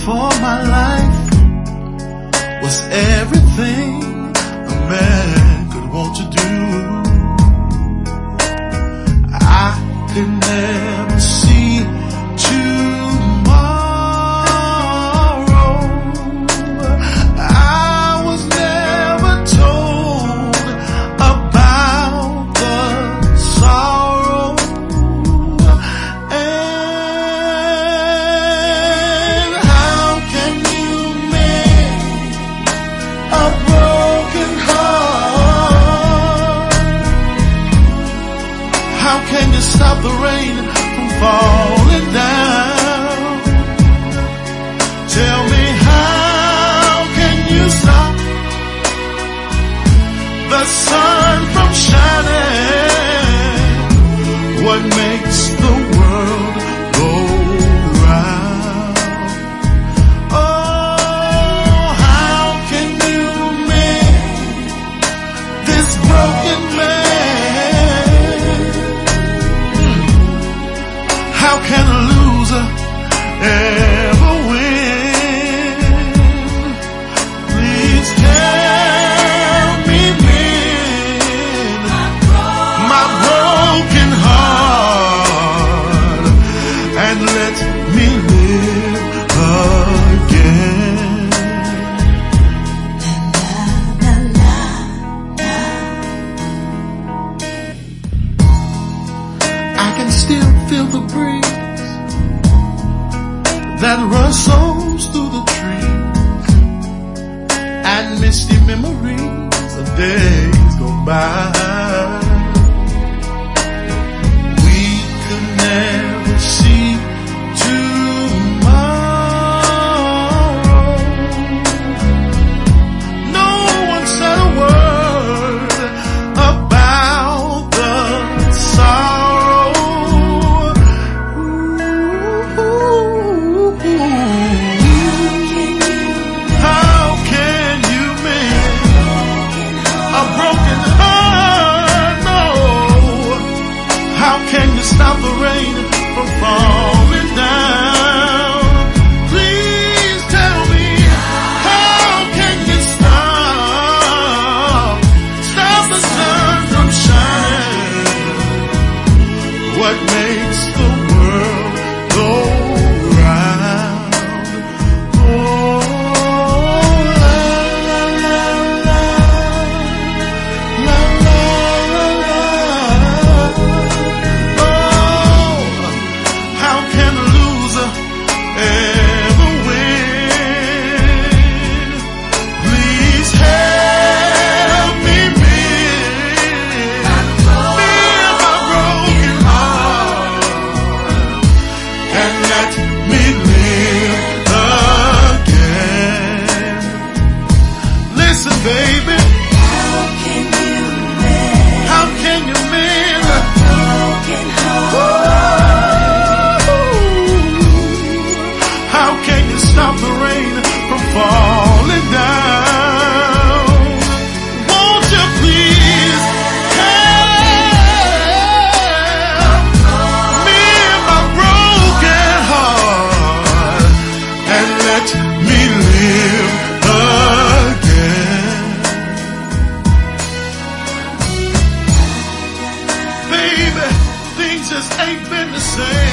for my life was everything a man could want to do. I could never see tomorrow. I was never told about the sorrow. And how can you mend a broken heart? How can you stop the rain from falling down? Tell me, how can you stop the sun from shining? What makes the world go round? Oh, how can you mend this broken man? How can a loser ever win? Please help me mend my broken heart and let me live again. I can still feel the breeze that rustles through the trees, and misty memories of days gone by. We could never see tomorrow. No one said a word about the sorrow. How can you mend a broken heart? No. How can you stop the rain from falling down? Please tell me, how can you stop the sun from shining? What makes the world go round? Oh, la la la la la la la. Oh, how can a loser ever win? Please help me mend my broken heart and let me live again. Listen, baby, how can you mend a broken heart? How can you stop the rain from falling down? Won't you please help me in my broken heart and let me live again? Baby, things just ain't been the same.